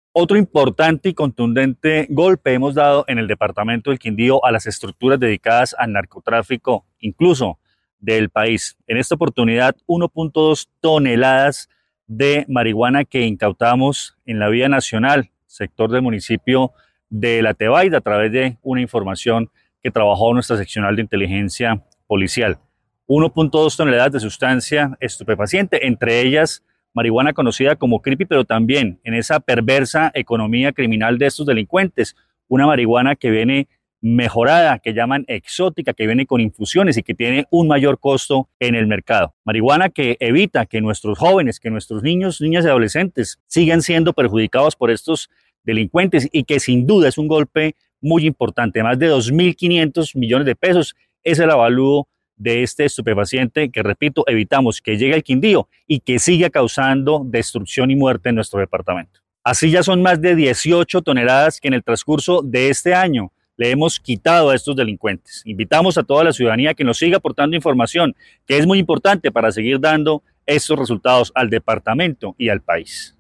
Otro importante y contundente golpe hemos dado en el departamento del Quindío a las estructuras dedicadas al narcotráfico, incluso del país. En esta oportunidad, 1.2 toneladas de marihuana que incautamos en la vía nacional, sector del municipio de La Tebaida, a través de una información que trabajó nuestra seccional de inteligencia policial. 1.2 toneladas de sustancia estupefaciente, entre ellas marihuana conocida como creepy, pero también en esa perversa economía criminal de estos delincuentes, una marihuana que viene mejorada, que llaman exótica, que viene con infusiones y que tiene un mayor costo en el mercado. Marihuana que evita que nuestros jóvenes, que nuestros niños, niñas y adolescentes sigan siendo perjudicados por estos delincuentes y que sin duda es un golpe muy importante, más de 2.500 millones de pesos es el avalúo de este estupefaciente que, repito, evitamos que llegue al Quindío y que siga causando destrucción y muerte en nuestro departamento. Así ya son más de 18 toneladas que en el transcurso de este año le hemos quitado a estos delincuentes. Invitamos a toda la ciudadanía que nos siga aportando información, que es muy importante para seguir dando estos resultados al departamento y al país.